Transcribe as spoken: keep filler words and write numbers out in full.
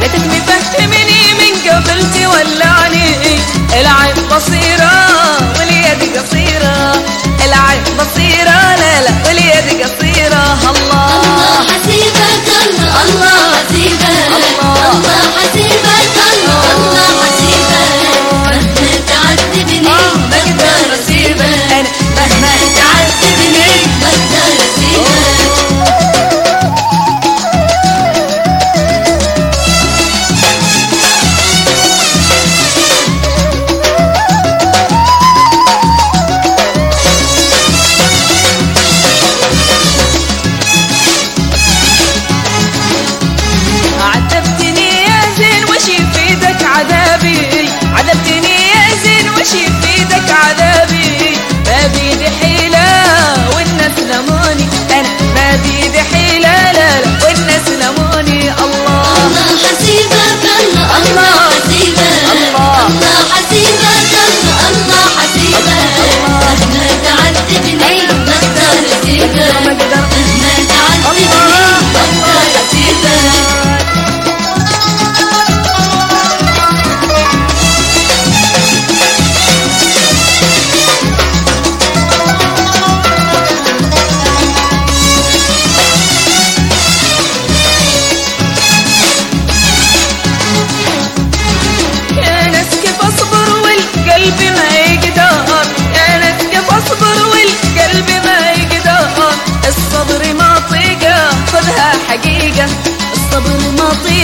ريتك مفهمني من قبل تولعني. العين بصيرة واليد قصيرة، العين بصيرة لا لا واليد قصيرة. الله الله حسيبك الله الله حسيبك الله حسيبك الله الله حسيبك. مهما تعذبني ما اقدر اسيبك، أنا مهما تعذبني ما اقدر اسيبك. عذبتني يا زين وش يفيدك عذابي، عذبتني يا زين وش يفيدك عذابي. ما بيدي حيلة والناس لموني، أنا ما بيدي حيلة لا لا والناس لموني. الله الله حسيبك الله الله حسيبك الله الله حسيبك الله الله حسيبك. مهما تعذبني ما اقدر اسيبك، ما أقدر مهما تعذبني ما اقدر اسيبك. يا ناس كيف اصبر والقلب ما يقدر، يا ناس كيف اصبر والقلب ما يقدر. الصبر ما طيقه خذها حقيقة، الصبر ما طيقه